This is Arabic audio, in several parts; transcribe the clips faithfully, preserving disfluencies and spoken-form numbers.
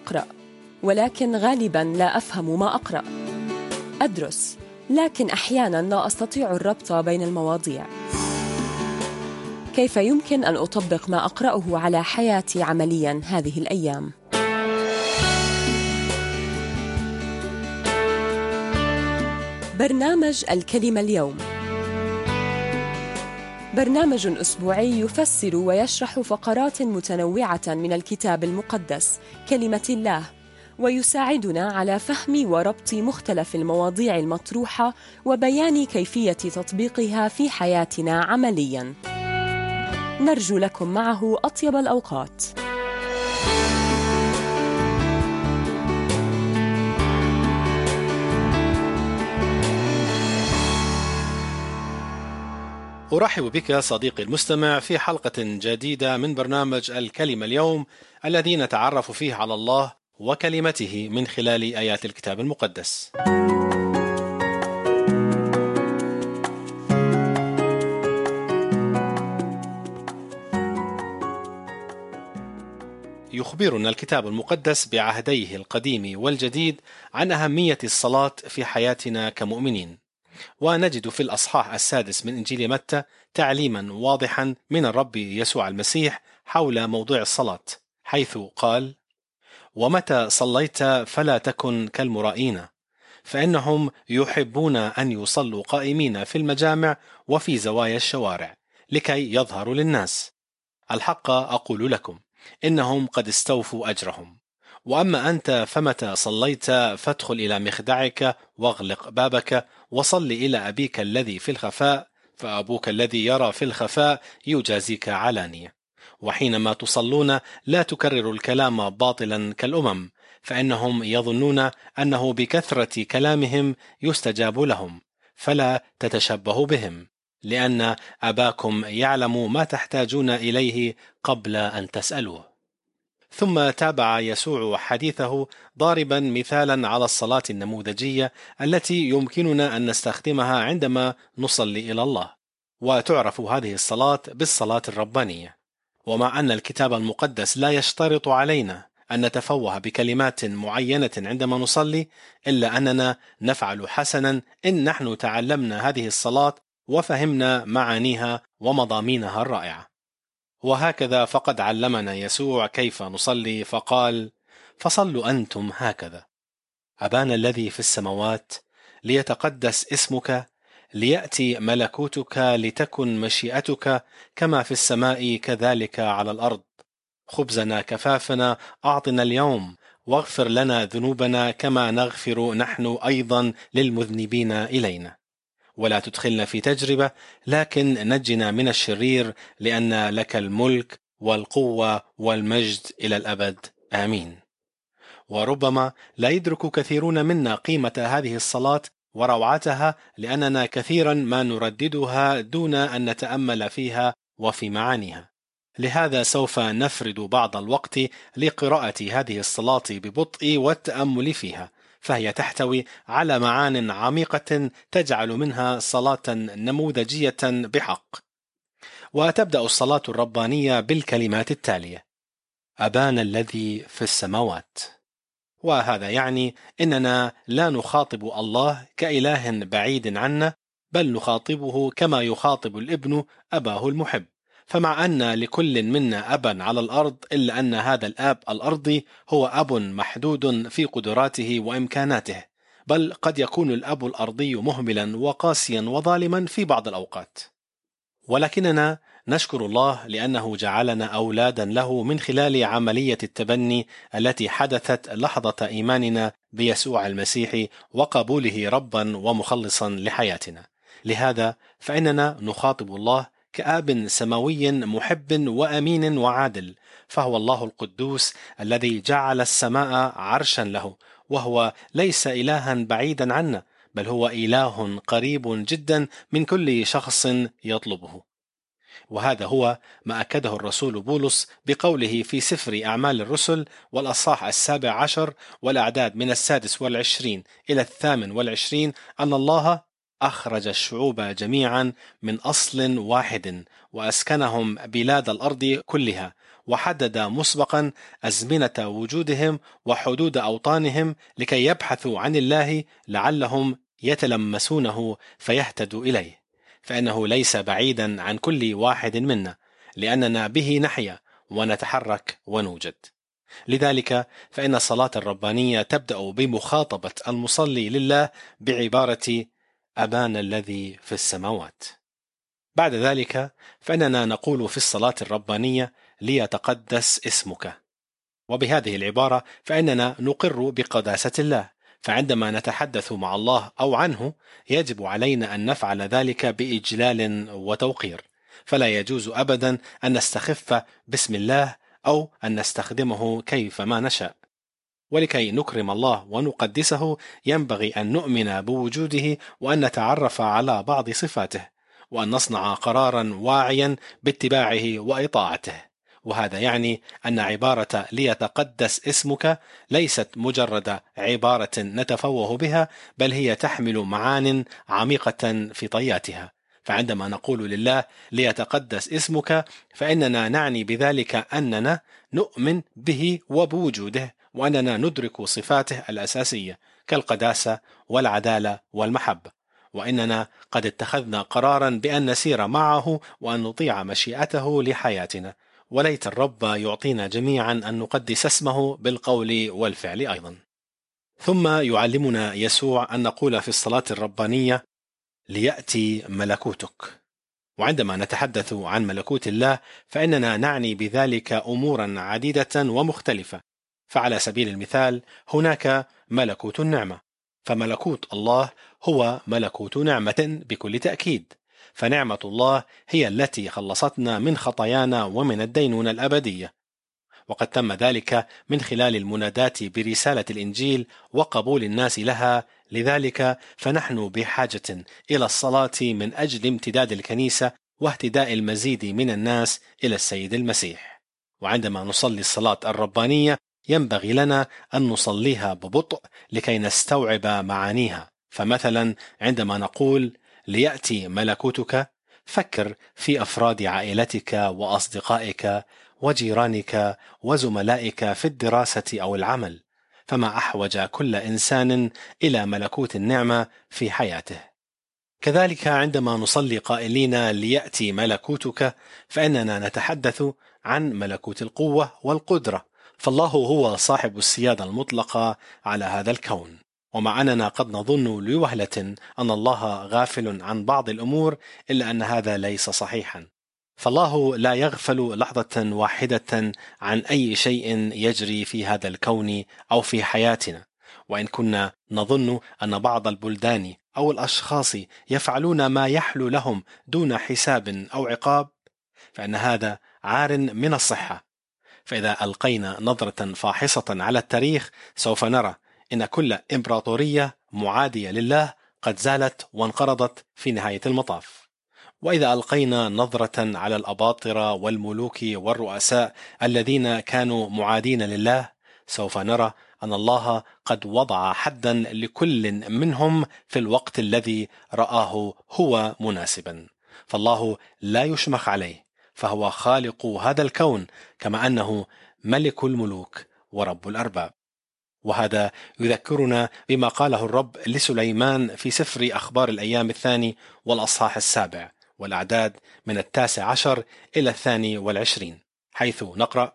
أقرأ، ولكن غالباً لا أفهم ما أقرأ. أدرس، لكن أحياناً لا أستطيع الربط بين المواضيع. كيف يمكن أن أطبق ما أقرأه على حياتي عملياً هذه الأيام؟ برنامج الكلمة اليوم برنامج أسبوعي يفسر ويشرح فقرات متنوعة من الكتاب المقدس كلمة الله، ويساعدنا على فهم وربط مختلف المواضيع المطروحة وبيان كيفية تطبيقها في حياتنا عملياً. نرجو لكم معه أطيب الأوقات. أرحب بك صديقي المستمع في حلقة جديدة من برنامج الكلمة اليوم، الذي نتعرف فيه على الله وكلمته من خلال آيات الكتاب المقدس. يخبرنا الكتاب المقدس بعهديه القديم والجديد عن أهمية الصلاة في حياتنا كمؤمنين، ونجد في الأصحاح السادس من إنجيل متى تعليما واضحا من الرب يسوع المسيح حول موضوع الصلاة، حيث قال: ومتى صليت فلا تكن كالمرائين، فإنهم يحبون أن يصلوا قائمين في المجامع وفي زوايا الشوارع لكي يظهروا للناس. الحق أقول لكم إنهم قد استوفوا أجرهم. وأما أنت فمتى صليت فادخل إلى مخدعك واغلق بابك وصل إلى أبيك الذي في الخفاء، فأبوك الذي يرى في الخفاء يجازيك علانية. وحينما تصلون لا تكرروا الكلام باطلا كالأمم، فإنهم يظنون أنه بكثرة كلامهم يستجاب لهم، فلا تتشبهوا بهم، لأن أباكم يعلم ما تحتاجون إليه قبل أن تسألوه. ثم تابع يسوع حديثه ضاربا مثالا على الصلاة النموذجية التي يمكننا أن نستخدمها عندما نصلي إلى الله، وتعرف هذه الصلاة بالصلاة الربانية. ومع أن الكتاب المقدس لا يشترط علينا أن نتفوه بكلمات معينة عندما نصلي، إلا أننا نفعل حسنا إن نحن تعلمنا هذه الصلاة وفهمنا معانيها ومضامينها الرائعة. وهكذا فقد علمنا يسوع كيف نصلي، فقال: فصلوا أنتم هكذا: أبانا الذي في السماوات، ليتقدس اسمك، ليأتي ملكوتك، لتكن مشيئتك كما في السماء كذلك على الأرض. خبزنا كفافنا أعطنا اليوم، واغفر لنا ذنوبنا كما نغفر نحن أيضا للمذنبين إلينا، ولا تدخلنا في تجربة، لكن نجنا من الشرير، لأن لك الملك والقوة والمجد إلى الأبد، آمين. وربما لا يدرك كثيرون منا قيمة هذه الصلاة وروعتها، لأننا كثيرا ما نرددها دون أن نتأمل فيها وفي معانيها. لهذا سوف نفرد بعض الوقت لقراءة هذه الصلاة ببطء والتأمل فيها، فهي تحتوي على معان عميقة تجعل منها صلاة نموذجية بحق. وتبدأ الصلاة الربانية بالكلمات التالية: أبانا الذي في السماوات. وهذا يعني إننا لا نخاطب الله كإله بعيد عنا، بل نخاطبه كما يخاطب الابن أباه المحب. فمع أن لكل منا أبا على الأرض، إلا أن هذا الآب الأرضي هو أب محدود في قدراته وإمكاناته، بل قد يكون الأب الأرضي مهملا وقاسيا وظالما في بعض الأوقات. ولكننا نشكر الله لأنه جعلنا أولادا له من خلال عملية التبني التي حدثت لحظة إيماننا بيسوع المسيح وقبوله ربا ومخلصا لحياتنا. لهذا فإننا نخاطب الله كآب سماوي محب وأمين وعادل، فهو الله القدوس الذي جعل السماء عرشا له، وهو ليس إلها بعيدا عنا، بل هو إله قريب جدا من كل شخص يطلبه. وهذا هو ما أكده الرسول بولس بقوله في سفر أعمال الرسل والأصحاح السابع عشر والأعداد من السادس والعشرين إلى الثامن والعشرين، أن الله أخرج الشعوب جميعا من أصل واحد وأسكنهم بلاد الأرض كلها، وحدد مسبقا أزمنة وجودهم وحدود أوطانهم لكي يبحثوا عن الله لعلهم يتلمسونه فيهتدوا إليه، فإنه ليس بعيدا عن كل واحد منا، لأننا به نحيا ونتحرك ونوجد. لذلك فإن الصلاة الربانية تبدأ بمخاطبة المصلي لله بعبارة أبانا الذي في السماوات. بعد ذلك فإننا نقول في الصلاة الربانية ليتقدس اسمك، وبهذه العبارة فإننا نقر بقداسة الله، فعندما نتحدث مع الله أو عنه يجب علينا أن نفعل ذلك بإجلال وتوقير، فلا يجوز أبدا أن نستخف باسم الله أو أن نستخدمه كيفما نشاء. ولكي نكرم الله ونقدسه ينبغي أن نؤمن بوجوده وأن نتعرف على بعض صفاته، وأن نصنع قرارا واعيا باتباعه وإطاعته. وهذا يعني أن عبارة ليتقدس اسمك ليست مجرد عبارة نتفوه بها، بل هي تحمل معان عميقة في طياتها. فعندما نقول لله ليتقدس اسمك فإننا نعني بذلك أننا نؤمن به وبوجوده، وأننا ندرك صفاته الأساسية كالقداسة والعدالة والمحبة، وإننا قد اتخذنا قرارا بأن نسير معه وأن نطيع مشيئته لحياتنا. وليت الرب يعطينا جميعا أن نقدس اسمه بالقول والفعل أيضا. ثم يعلمنا يسوع أن نقول في الصلاة الربانية ليأتي ملكوتك. وعندما نتحدث عن ملكوت الله فإننا نعني بذلك أمورا عديدة ومختلفة. فعلى سبيل المثال هناك ملكوت النعمة، فملكوت الله هو ملكوت نعمة بكل تأكيد، فنعمة الله هي التي خلصتنا من خطايانا ومن الدينونة الأبدية، وقد تم ذلك من خلال المناداة برسالة الإنجيل وقبول الناس لها. لذلك فنحن بحاجة إلى الصلاة من أجل امتداد الكنيسة واهتداء المزيد من الناس إلى السيد المسيح. وعندما نصلي الصلاة الربانية ينبغي لنا أن نصليها ببطء لكي نستوعب معانيها. فمثلا عندما نقول ليأتي ملكوتك، فكر في أفراد عائلتك وأصدقائك وجيرانك وزملائك في الدراسة أو العمل، فما أحوج كل إنسان إلى ملكوت النعمة في حياته. كذلك عندما نصلي قائلين ليأتي ملكوتك فإننا نتحدث عن ملكوت القوة والقدرة، فالله هو صاحب السيادة المطلقة على هذا الكون. ومع أننا قد نظن لوهلة أن الله غافل عن بعض الأمور، إلا أن هذا ليس صحيحا، فالله لا يغفل لحظة واحدة عن أي شيء يجري في هذا الكون أو في حياتنا. وإن كنا نظن أن بعض البلدان أو الأشخاص يفعلون ما يحلو لهم دون حساب أو عقاب، فإن هذا عار من الصحة. فإذا ألقينا نظرة فاحصة على التاريخ سوف نرى إن كل إمبراطورية معادية لله قد زالت وانقرضت في نهاية المطاف. وإذا ألقينا نظرة على الأباطرة والملوك والرؤساء الذين كانوا معادين لله سوف نرى أن الله قد وضع حدا لكل منهم في الوقت الذي رآه هو مناسبا. فالله لا يشمخ عليه، فهو خالق هذا الكون كما أنه ملك الملوك ورب الأرباب. وهذا يذكرنا بما قاله الرب لسليمان في سفر أخبار الأيام الثاني والأصحاح السابع والأعداد من التاسع عشر إلى الثاني والعشرين، حيث نقرأ: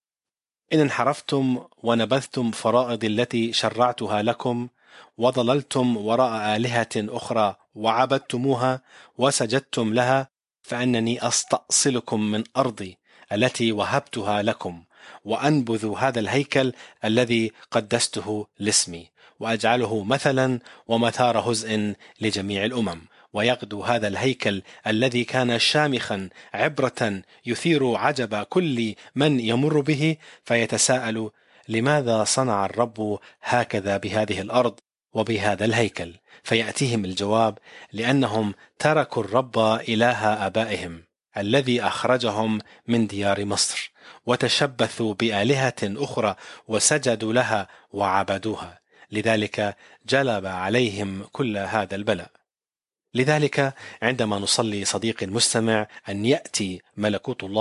إن انحرفتم ونبذتم فرائض التي شرعتها لكم وضللتم وراء آلهة أخرى وعبدتموها وسجدتم لها، فأنني أستأصلكم من أرضي التي وهبتها لكم، وأنبذ هذا الهيكل الذي قدسته لاسمي، وأجعله مثلا ومثار هزء لجميع الأمم. ويغدو هذا الهيكل الذي كان شامخا عبرة يثير عجب كل من يمر به، فيتساءل: لماذا صنع الرب هكذا بهذه الأرض وبهذا الهيكل؟ فيأتيهم الجواب: لأنهم تركوا الرب إله آبائهم الذي أخرجهم من ديار مصر، وتشبثوا بآلهة أخرى وسجدوا لها وعبدوها، لذلك جلب عليهم كل هذا البلاء. لذلك عندما نصلي صديقي المستمع أن يأتي ملكوت الله،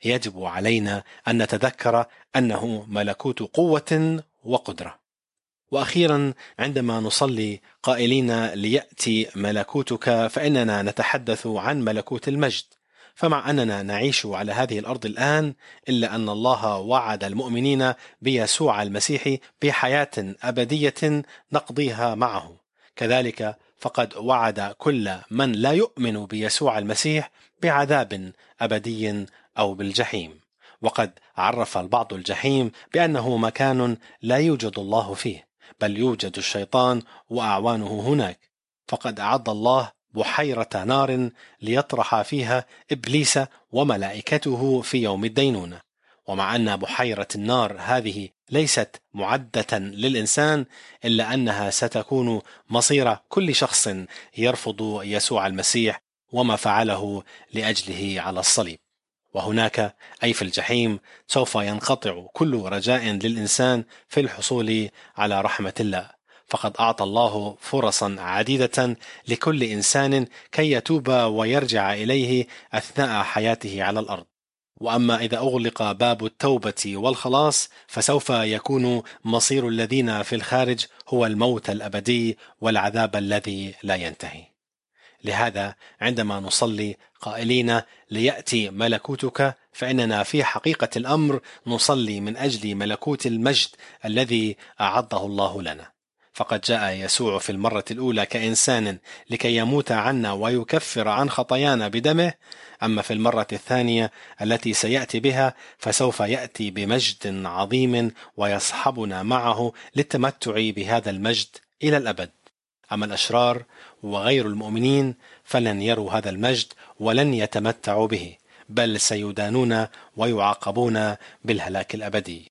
يجب علينا أن نتذكر أنه ملكوت قوة وقدرة. وأخيرا، عندما نصلي قائلين ليأتي ملكوتك، فإننا نتحدث عن ملكوت المجد. فمع أننا نعيش على هذه الأرض الآن، إلا أن الله وعد المؤمنين بيسوع المسيح بحياة أبدية نقضيها معه. كذلك فقد وعد كل من لا يؤمن بيسوع المسيح بعذاب أبدي أو بالجحيم. وقد عرف البعض الجحيم بأنه مكان لا يوجد الله فيه، بل يوجد الشيطان وأعوانه هناك. فقد أعد الله بحيرة نار ليطرح فيها إبليس وملائكته في يوم الدينونة. ومع أن بحيرة النار هذه ليست معدة للإنسان، إلا أنها ستكون مصير كل شخص يرفض يسوع المسيح وما فعله لأجله على الصليب. وهناك أي في الجحيم سوف ينقطع كل رجاء للإنسان في الحصول على رحمة الله. فقد أعطى الله فرصا عديدة لكل إنسان كي يتوب ويرجع إليه أثناء حياته على الأرض. وأما إذا أغلق باب التوبة والخلاص، فسوف يكون مصير الذين في الخارج هو الموت الأبدي والعذاب الذي لا ينتهي. لهذا عندما نصلي قائلين ليأتي ملكوتك، فإننا في حقيقة الأمر نصلي من أجل ملكوت المجد الذي أعده الله لنا. فقد جاء يسوع في المرة الأولى كإنسان لكي يموت عنا ويكفر عن خطايانا بدمه، أما في المرة الثانية التي سيأتي بها فسوف يأتي بمجد عظيم ويصحبنا معه للتمتع بهذا المجد إلى الأبد. أما الأشرار وغير المؤمنين فلن يروا هذا المجد ولن يتمتعوا به، بل سيدانون ويعاقبون بالهلاك الأبدي.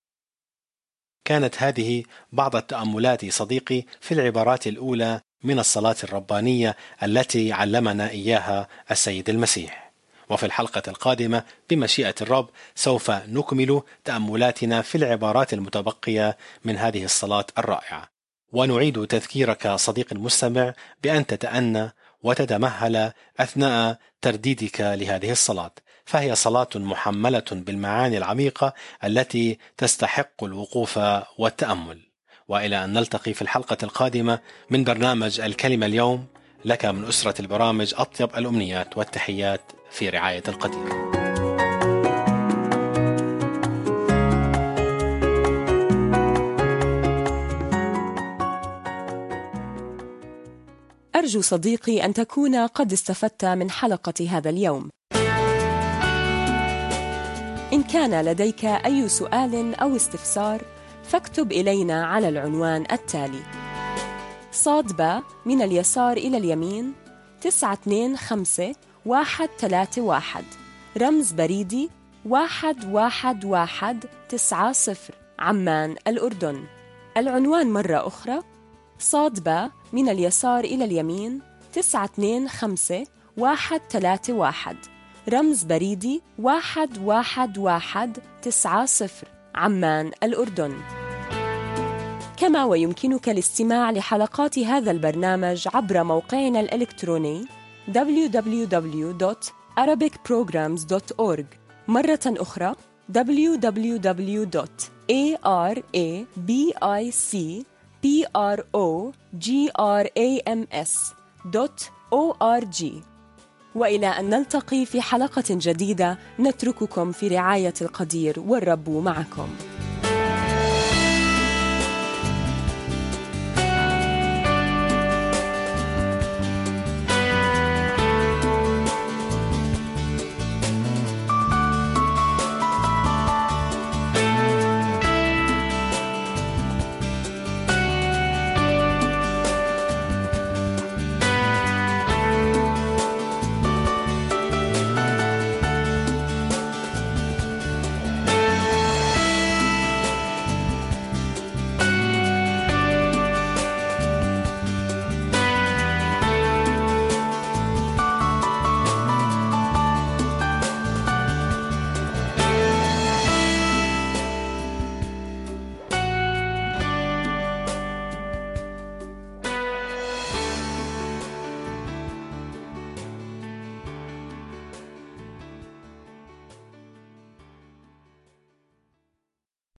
كانت هذه بعض التأملات صديقي في العبارات الأولى من الصلاة الربانية التي علمنا إياها السيد المسيح. وفي الحلقة القادمة بمشيئة الرب سوف نكمل تأملاتنا في العبارات المتبقية من هذه الصلاة الرائعة. ونعيد تذكيرك صديق المستمع بأن تتأنى وتتمهل أثناء ترديدك لهذه الصلاة، فهي صلاة محملة بالمعاني العميقة التي تستحق الوقوف والتأمل. وإلى أن نلتقي في الحلقة القادمة من برنامج الكلمة اليوم، لك من أسرة البرامج أطيب الأمنيات والتحيات في رعاية القدير. أرجو صديقي أن تكون قد استفدت من حلقة هذا اليوم. إن كان لديك أي سؤال أو استفسار فاكتب إلينا على العنوان التالي: صاد باء من اليسار إلى اليمين تسعة اثنين خمسة واحد ثلاثة واحد، رمز بريدي واحد واحد واحد تسعة صفر، عمان الأردن. العنوان مرة أخرى: صاد باء من اليسار إلى اليمين تسعة اثنين خمسة واحد ثلاثة واحد، رمز بريدي واحد واحد واحد تسعة صفر، عمان الأردن. كما ويمكنك الاستماع لحلقات هذا البرنامج عبر موقعنا الإلكتروني دبليو دبليو دبليو دوت arabic programs دوت أورج، مرة أخرى دبليو دبليو دبليو دوت arabic programs دوت أورج. وإلى أن نلتقي في حلقة جديدة، نترككم في رعاية القدير والرب معكم.